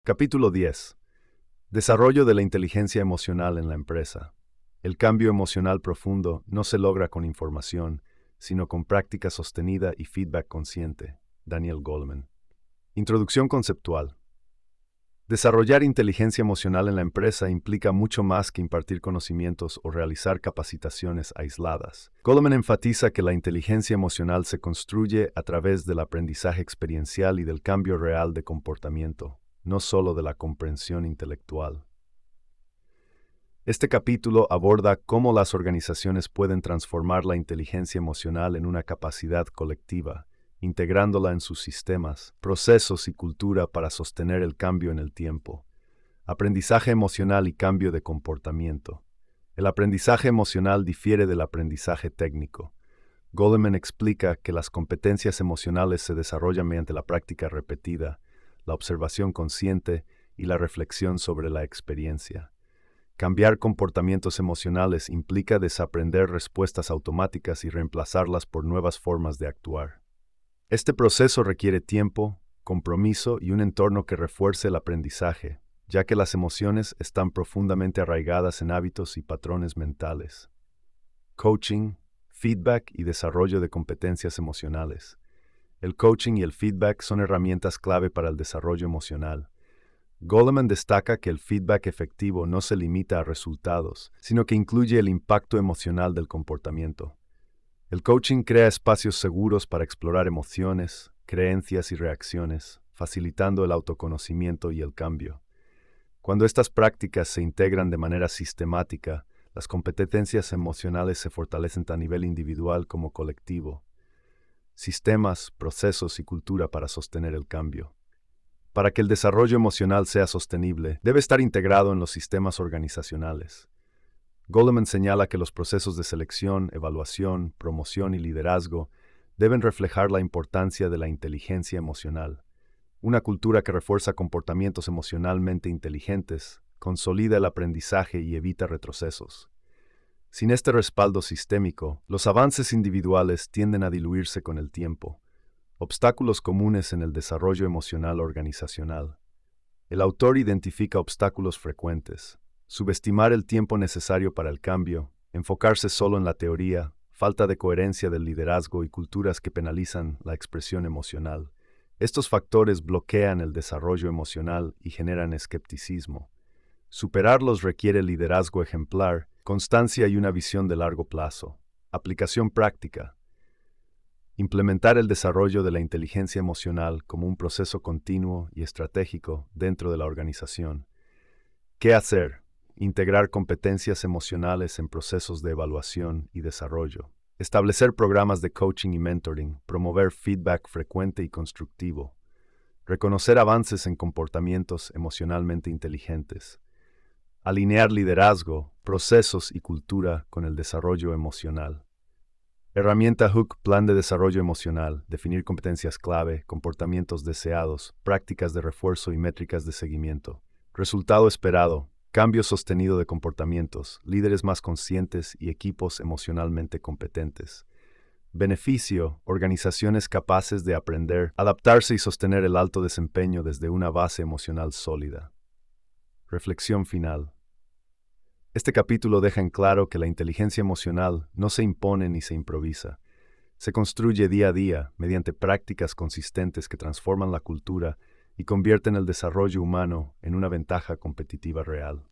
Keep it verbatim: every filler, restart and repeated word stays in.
Capítulo diez. Desarrollo de la inteligencia emocional en la empresa. El cambio emocional profundo no se logra con información, sino con práctica sostenida y feedback consciente. Daniel Goleman. Introducción conceptual. Desarrollar inteligencia emocional en la empresa implica mucho más que impartir conocimientos o realizar capacitaciones aisladas. Goleman enfatiza que la inteligencia emocional se construye a través del aprendizaje experiencial y del cambio real de comportamiento, no solo de la comprensión intelectual. Este capítulo aborda cómo las organizaciones pueden transformar la inteligencia emocional en una capacidad colectiva, integrándola en sus sistemas, procesos y cultura para sostener el cambio en el tiempo. Aprendizaje emocional y cambio de comportamiento. El aprendizaje emocional difiere del aprendizaje técnico. Goleman explica que las competencias emocionales se desarrollan mediante la práctica repetida, la observación consciente y la reflexión sobre la experiencia. Cambiar comportamientos emocionales implica desaprender respuestas automáticas y reemplazarlas por nuevas formas de actuar. Este proceso requiere tiempo, compromiso y un entorno que refuerce el aprendizaje, ya que las emociones están profundamente arraigadas en hábitos y patrones mentales. Coaching, feedback y desarrollo de competencias emocionales. El coaching y el feedback son herramientas clave para el desarrollo emocional. Goleman destaca que el feedback efectivo no se limita a resultados, sino que incluye el impacto emocional del comportamiento. El coaching crea espacios seguros para explorar emociones, creencias y reacciones, facilitando el autoconocimiento y el cambio. Cuando estas prácticas se integran de manera sistemática, las competencias emocionales se fortalecen a nivel individual como colectivo. Sistemas, procesos y cultura para sostener el cambio. Para que el desarrollo emocional sea sostenible, debe estar integrado en los sistemas organizacionales. Goleman señala que los procesos de selección, evaluación, promoción y liderazgo deben reflejar la importancia de la inteligencia emocional. Una cultura que refuerza comportamientos emocionalmente inteligentes, consolida el aprendizaje y evita retrocesos. Sin este respaldo sistémico, los avances individuales tienden a diluirse con el tiempo. Obstáculos comunes en el desarrollo emocional organizacional. El autor identifica obstáculos frecuentes. Subestimar el tiempo necesario para el cambio, enfocarse solo en la teoría, falta de coherencia del liderazgo y culturas que penalizan la expresión emocional. Estos factores bloquean el desarrollo emocional y generan escepticismo. Superarlos requiere liderazgo ejemplar, constancia y una visión de largo plazo. Aplicación práctica. Implementar el desarrollo de la inteligencia emocional como un proceso continuo y estratégico dentro de la organización. ¿Qué hacer? Integrar competencias emocionales en procesos de evaluación y desarrollo. Establecer programas de coaching y mentoring, promover feedback frecuente y constructivo. Reconocer avances en comportamientos emocionalmente inteligentes. Alinear liderazgo, procesos y cultura con el desarrollo emocional. Herramienta Hook, Plan de Desarrollo Emocional, definir competencias clave, comportamientos deseados, prácticas de refuerzo y métricas de seguimiento. Resultado esperado, cambio sostenido de comportamientos, líderes más conscientes y equipos emocionalmente competentes. Beneficio, organizaciones capaces de aprender, adaptarse y sostener el alto desempeño desde una base emocional sólida. Reflexión final. Este capítulo deja en claro que la inteligencia emocional no se impone ni se improvisa. Se construye día a día mediante prácticas consistentes que transforman la cultura y convierten el desarrollo humano en una ventaja competitiva real.